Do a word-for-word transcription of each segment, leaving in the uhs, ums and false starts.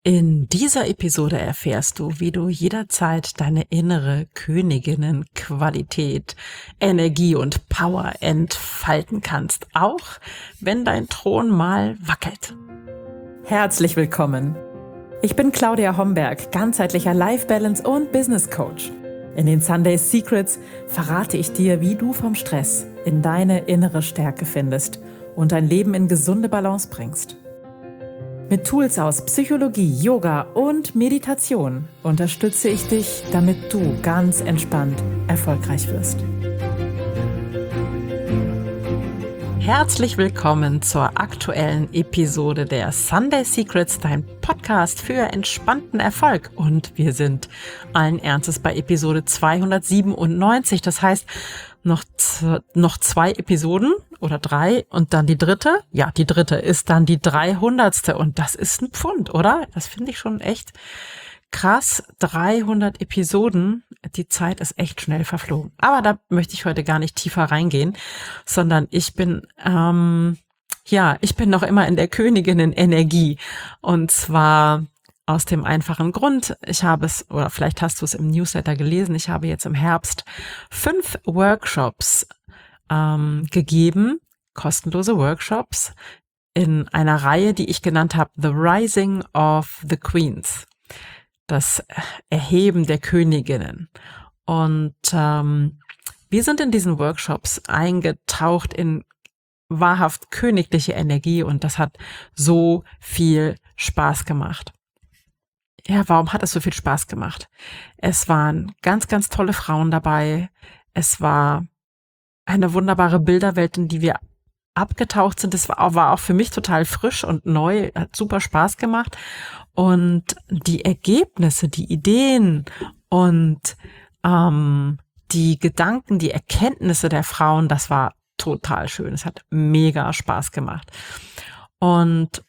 In dieser Episode erfährst du, wie du jederzeit deine innere Königinnenqualität, Energie und Power entfalten kannst, auch wenn dein Thron mal wackelt. Herzlich willkommen. Ich bin Claudia Homberg, ganzheitlicher Life Balance und Business Coach. In den Sunday Secrets verrate ich dir, wie du vom Stress in deine innere Stärke findest und dein Leben in gesunde Balance bringst. Mit Tools aus Psychologie, Yoga und Meditation unterstütze ich dich, damit du ganz entspannt erfolgreich wirst. Herzlich willkommen zur aktuellen Episode der Sunday Secrets, dein Podcast für entspannten Erfolg. Und wir sind allen Ernstes bei Episode zweihundertsiebenundneunzig. Das heißt, noch, z- noch zwei Episoden oder drei und dann die dritte. Ja, die dritte ist dann die dreihundertste. Und das ist ein Pfund, oder? Das finde ich schon echt krass. dreihundert Episoden. Die Zeit ist echt schnell verflogen. Aber da möchte ich heute gar nicht tiefer reingehen, sondern ich bin, ähm, ja, ich bin noch immer in der Königinnen-Energie. Und zwar aus dem einfachen Grund, ich habe es, oder vielleicht hast du es im Newsletter gelesen, ich habe jetzt im Herbst fünf Workshops ähm, gegeben, kostenlose Workshops, in einer Reihe, die ich genannt habe, The Rising of the Queens. Das Erheben der Königinnen. Und ähm, wir sind in diesen Workshops eingetaucht in wahrhaft königliche Energie und das hat so viel Spaß gemacht. Ja, warum hat es so viel Spaß gemacht? Es waren ganz, ganz tolle Frauen dabei. Es war eine wunderbare Bilderwelt, in die wir abgetaucht sind. Das war, war auch für mich total frisch und neu, hat super Spaß gemacht. Und die Ergebnisse, die Ideen und ähm, die Gedanken, die Erkenntnisse der Frauen, das war total schön. Es hat mega Spaß gemacht. Und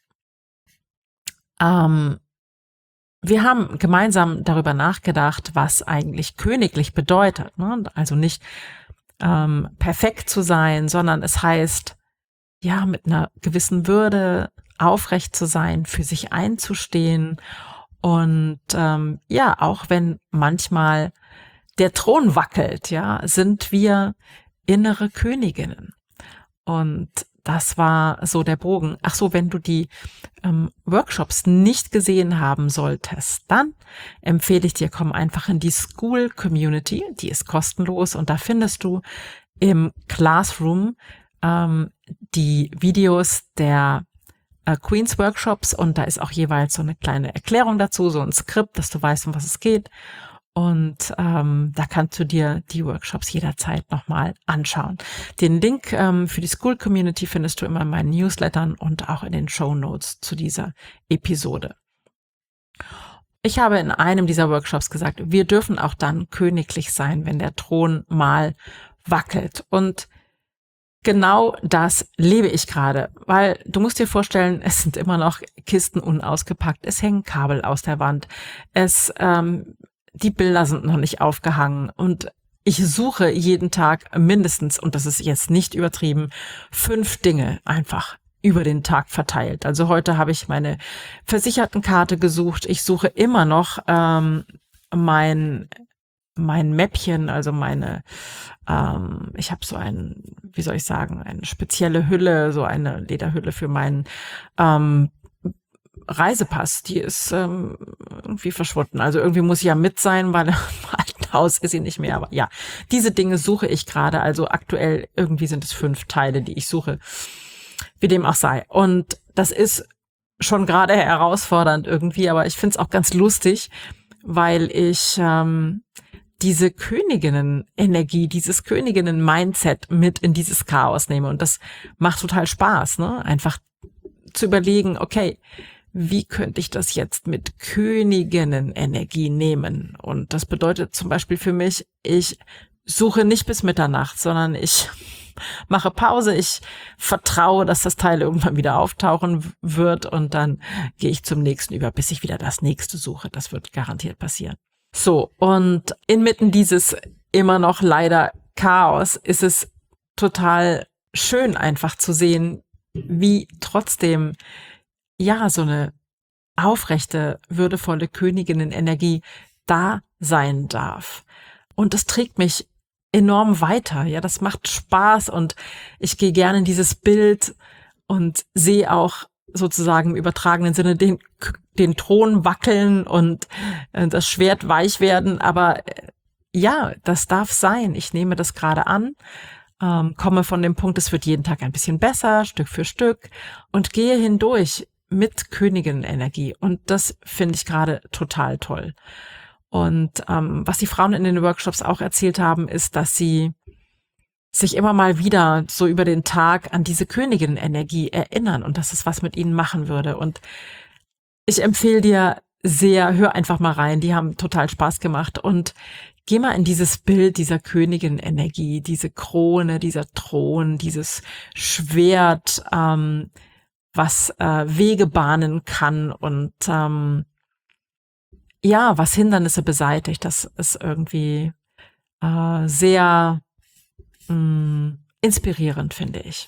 ähm, wir haben gemeinsam darüber nachgedacht, was eigentlich königlich bedeutet. Ne? Also nicht ähm, perfekt zu sein, sondern es heißt, ja, mit einer gewissen Würde aufrecht zu sein, für sich einzustehen und ähm, ja, auch wenn manchmal der Thron wackelt, ja, sind wir innere Königinnen. Und das war so der Bogen. Ach so, wenn du die ähm, Workshops nicht gesehen haben solltest, dann empfehle ich dir, komm einfach in die School Community, die ist kostenlos und da findest du im Classroom ähm, die Videos der äh, Queens Workshops und da ist auch jeweils so eine kleine Erklärung dazu, so ein Skript, dass du weißt, um was es geht. Und ähm, da kannst du dir die Workshops jederzeit nochmal anschauen. Den Link ähm, für die School Community findest du immer in meinen Newslettern und auch in den Shownotes zu dieser Episode. Ich habe in einem dieser Workshops gesagt, wir dürfen auch dann königlich sein, wenn der Thron mal wackelt. Und genau das lebe ich gerade, weil du musst dir vorstellen, es sind immer noch Kisten unausgepackt, es hängen Kabel aus der Wand, es ähm, die Bilder sind noch nicht aufgehangen und ich suche jeden Tag mindestens, und das ist jetzt nicht übertrieben, fünf Dinge einfach über den Tag verteilt. Also heute habe ich meine Versichertenkarte gesucht. Ich suche immer noch ähm, mein mein Mäppchen, also meine, ähm, ich habe so ein, wie soll ich sagen, eine spezielle Hülle, so eine Lederhülle für meinen ähm, Reisepass, die ist ähm, irgendwie verschwunden. Also irgendwie muss sie ja mit sein, weil im alten Haus ist sie nicht mehr. Aber ja, diese Dinge suche ich gerade. Also aktuell irgendwie sind es fünf Teile, die ich suche, wie dem auch sei. Und das ist schon gerade herausfordernd irgendwie, aber ich finde es auch ganz lustig, weil ich ähm, diese Königinnen-Energie, dieses Königinnen-Mindset mit in dieses Chaos nehme. Und das macht total Spaß, ne? Einfach zu überlegen, okay, wie könnte ich das jetzt mit Königinnen-Energie nehmen? Und das bedeutet zum Beispiel für mich, ich suche nicht bis Mitternacht, sondern ich mache Pause, ich vertraue, dass das Teil irgendwann wieder auftauchen wird und dann gehe ich zum nächsten über, bis ich wieder das nächste suche. Das wird garantiert passieren. So, und inmitten dieses immer noch leider Chaos ist es total schön einfach zu sehen, wie trotzdem ja so eine aufrechte, würdevolle Königinnenenergie da sein darf. Und das trägt mich enorm weiter. Ja, das macht Spaß und ich gehe gerne in dieses Bild und sehe auch sozusagen im übertragenen Sinne den, den Thron wackeln und äh, das Schwert weich werden. Aber äh, ja, das darf sein. Ich nehme das gerade an, ähm, komme von dem Punkt, es wird jeden Tag ein bisschen besser, Stück für Stück und gehe hindurch mit Königinnenenergie. Und das finde ich gerade total toll. Und ähm, was die Frauen in den Workshops auch erzählt haben, ist, dass sie sich immer mal wieder so über den Tag an diese Königinnenergie erinnern und dass es was mit ihnen machen würde. Und ich empfehle dir sehr, hör einfach mal rein, die haben total Spaß gemacht und geh mal in dieses Bild dieser Königinnenergie, diese Krone, dieser Thron, dieses Schwert, ähm, was äh, Wege bahnen kann und ähm, ja, was Hindernisse beseitigt. Das ist irgendwie äh, sehr mh, inspirierend, finde ich.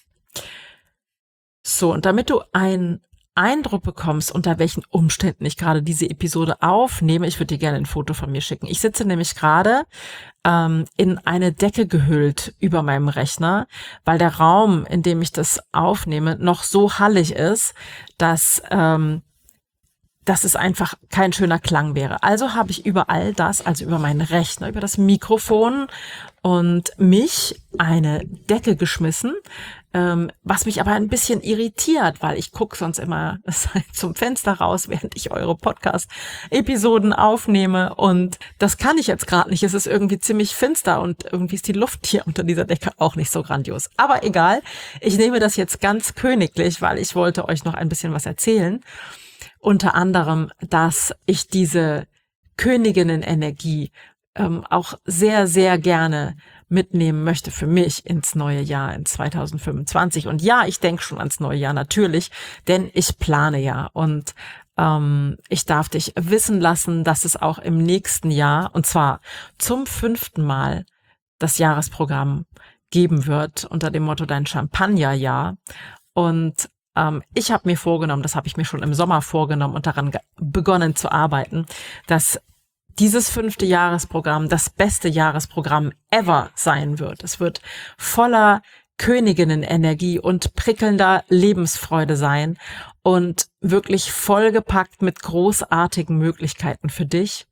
So, und damit du einen Eindruck bekommst, unter welchen Umständen ich gerade diese Episode aufnehme, ich würde dir gerne ein Foto von mir schicken. Ich sitze nämlich gerade ähm, in eine Decke gehüllt über meinem Rechner, weil der Raum, in dem ich das aufnehme, noch so hallig ist, dass ähm, dass es einfach kein schöner Klang wäre. Also habe ich über all das, also über meinen Rechner, über das Mikrofon und mich eine Decke geschmissen, ähm, was mich aber ein bisschen irritiert, weil ich gucke sonst immer zum Fenster raus, während ich eure Podcast-Episoden aufnehme und das kann ich jetzt gerade nicht. Es ist irgendwie ziemlich finster und irgendwie ist die Luft hier unter dieser Decke auch nicht so grandios. Aber egal, ich nehme das jetzt ganz königlich, weil ich wollte euch noch ein bisschen was erzählen. Unter anderem, dass ich diese Königinnenenergie ähm, auch sehr, sehr gerne mitnehmen möchte für mich ins neue Jahr, in zwanzig fünfundzwanzig. Und ja, ich denke schon ans neue Jahr natürlich, denn ich plane ja. Und ähm, ich darf dich wissen lassen, dass es auch im nächsten Jahr, und zwar zum fünften Mal, das Jahresprogramm geben wird unter dem Motto Dein Champagnerjahr. Und ich habe mir vorgenommen, das habe ich mir schon im Sommer vorgenommen und daran begonnen zu arbeiten, dass dieses fünfte Jahresprogramm das beste Jahresprogramm ever sein wird. Es wird voller Königinnenenergie und prickelnder Lebensfreude sein und wirklich vollgepackt mit großartigen Möglichkeiten für dich.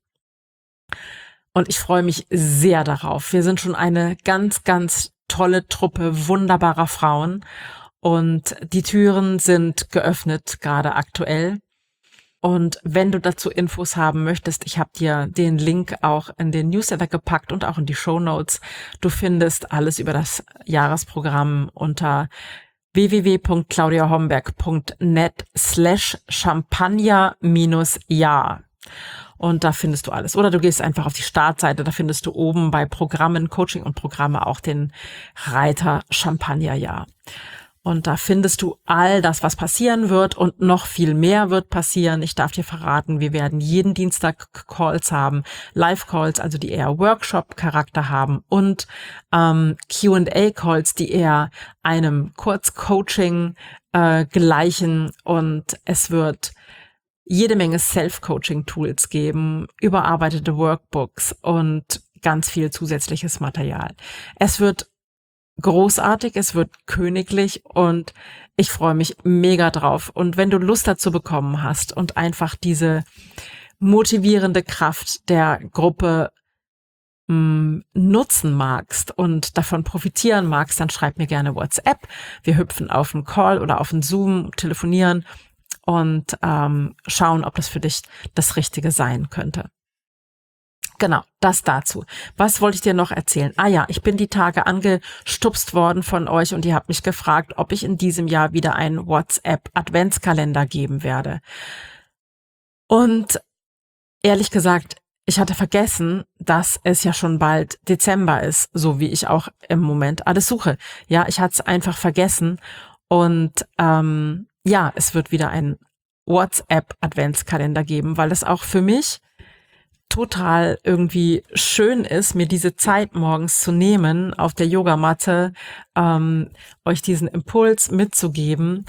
Und ich freue mich sehr darauf. Wir sind schon eine ganz, ganz tolle Truppe wunderbarer Frauen. Und die Türen sind geöffnet, gerade aktuell. Und wenn du dazu Infos haben möchtest, ich habe dir den Link auch in den Newsletter gepackt und auch in die Shownotes. Du findest alles über das Jahresprogramm unter w w w punkt claudia homberg punkt net slash champagner minus jahr. Und da findest du alles. Oder du gehst einfach auf die Startseite, da findest du oben bei Programmen, Coaching und Programme auch den Reiter Champagnerjahr. Und da findest du all das, was passieren wird und noch viel mehr wird passieren. Ich darf dir verraten, wir werden jeden Dienstag Calls haben, Live-Calls, also die eher Workshop-Charakter haben und ähm, Q and A-Calls, die eher einem Kurzcoaching äh, gleichen. Und es wird jede Menge Self-Coaching-Tools geben, überarbeitete Workbooks und ganz viel zusätzliches Material. Es wird großartig, es wird königlich und ich freue mich mega drauf. Und wenn du Lust dazu bekommen hast und einfach diese motivierende Kraft der Gruppe mh, nutzen magst und davon profitieren magst, dann schreib mir gerne WhatsApp. Wir hüpfen auf einen Call oder auf einen Zoom, telefonieren und ähm, schauen, ob das für dich das Richtige sein könnte. Genau, das dazu. Was wollte ich dir noch erzählen? Ah ja, ich bin die Tage angestupst worden von euch und ihr habt mich gefragt, ob ich in diesem Jahr wieder einen WhatsApp-Adventskalender geben werde. Und ehrlich gesagt, ich hatte vergessen, dass es ja schon bald Dezember ist, so wie ich auch im Moment alles suche. Ja, ich hatte es einfach vergessen und ähm, ja, es wird wieder einen WhatsApp-Adventskalender geben, weil es auch für mich total irgendwie schön ist, mir diese Zeit morgens zu nehmen, auf der Yogamatte, ähm, euch diesen Impuls mitzugeben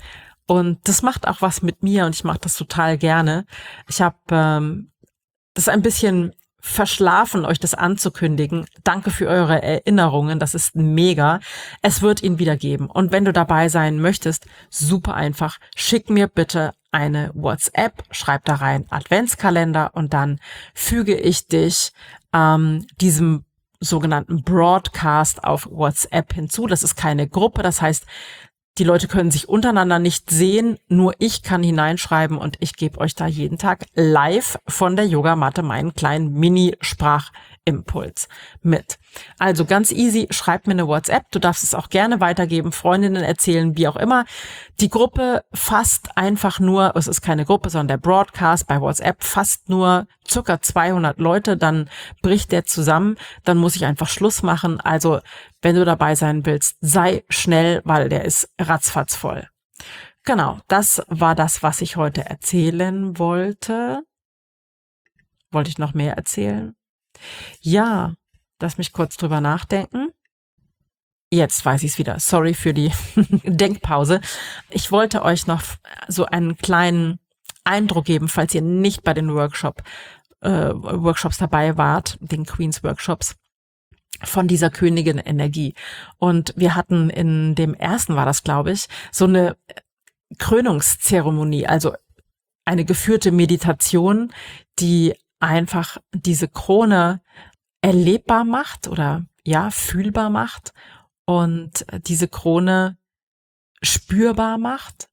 Und das macht auch was mit mir und ich mache das total gerne. Ich habe ähm, das ein bisschen verschlafen, euch das anzukündigen. Danke für eure Erinnerungen, das ist mega. Es wird ihn wieder geben. Und wenn du dabei sein möchtest, super einfach, schick mir bitte eine WhatsApp, schreib da rein Adventskalender und dann füge ich dich ähm, diesem sogenannten Broadcast auf WhatsApp hinzu. Das ist keine Gruppe, das heißt, die Leute können sich untereinander nicht sehen, nur ich kann hineinschreiben und ich gebe euch da jeden Tag live von der Yogamatte meinen kleinen Mini-Sprachimpuls mit. Also ganz easy, schreib mir eine WhatsApp, du darfst es auch gerne weitergeben, Freundinnen erzählen, wie auch immer. Die Gruppe fasst einfach nur, es ist keine Gruppe, sondern der Broadcast bei WhatsApp fasst nur circa zweihundert Leute, dann bricht der zusammen, dann muss ich einfach Schluss machen. Also wenn du dabei sein willst, sei schnell, weil der ist ratzfatz voll. Genau, das war das, was ich heute erzählen wollte. Wollte ich noch mehr erzählen? Ja, lass mich kurz drüber nachdenken. Jetzt weiß ich es wieder. Sorry für die Denkpause. Ich wollte euch noch so einen kleinen Eindruck geben, falls ihr nicht bei den Workshop, äh, Workshops dabei wart, den Queens Workshops, von dieser Königin-Energie. Und wir hatten in dem ersten, war das glaube ich, so eine Krönungszeremonie, also eine geführte Meditation, die einfach diese Krone erlebbar macht oder ja, fühlbar macht und diese Krone spürbar macht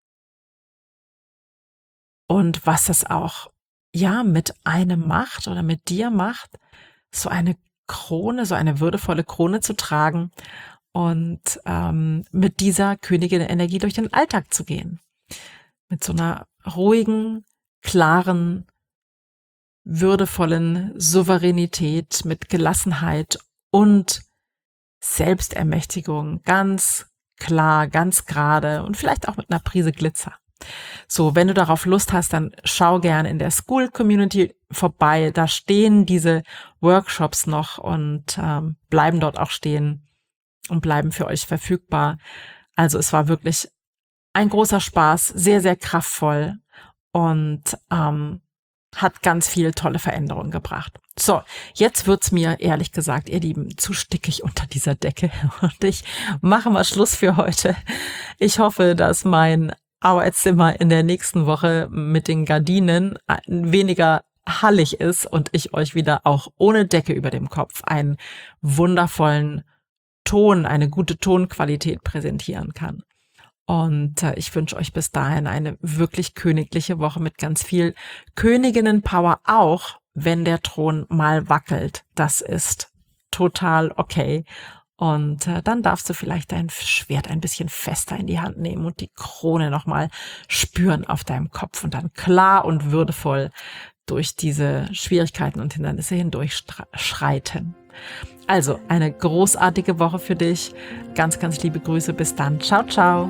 und was das auch ja mit einem macht oder mit dir macht, so eine Krone, so eine würdevolle Krone zu tragen und ähm, mit dieser Königin-Energie durch den Alltag zu gehen. Mit so einer ruhigen, klaren, würdevollen Souveränität, mit Gelassenheit und Selbstermächtigung, ganz klar, ganz gerade und vielleicht auch mit einer Prise Glitzer. So, wenn du darauf Lust hast, dann schau gern in der School Community vorbei. Da stehen diese Workshops noch und ähm, bleiben dort auch stehen und bleiben für euch verfügbar. Also es war wirklich ein großer Spaß, sehr, sehr kraftvoll und ähm, hat ganz viel tolle Veränderungen gebracht. So, jetzt wird's mir, ehrlich gesagt, ihr Lieben, zu stickig unter dieser Decke und ich mache mal Schluss für heute. Ich hoffe, dass mein Arbeitszimmer in der nächsten Woche mit den Gardinen weniger hallig ist und ich euch wieder auch ohne Decke über dem Kopf einen wundervollen Ton, eine gute Tonqualität präsentieren kann. Und äh, ich wünsche euch bis dahin eine wirklich königliche Woche mit ganz viel Königinnen-Power, auch wenn der Thron mal wackelt. Das ist total okay. Und äh, dann darfst du vielleicht dein Schwert ein bisschen fester in die Hand nehmen und die Krone nochmal spüren auf deinem Kopf und dann klar und würdevoll durch diese Schwierigkeiten und Hindernisse hindurch schreiten. Also eine großartige Woche für dich. Ganz, ganz liebe Grüße. Bis dann. Ciao, ciao.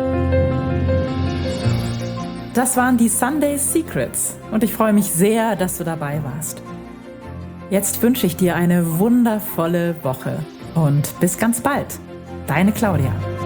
Das waren die Sunday Secrets und ich freue mich sehr, dass du dabei warst. Jetzt wünsche ich dir eine wundervolle Woche und bis ganz bald. Deine Claudia.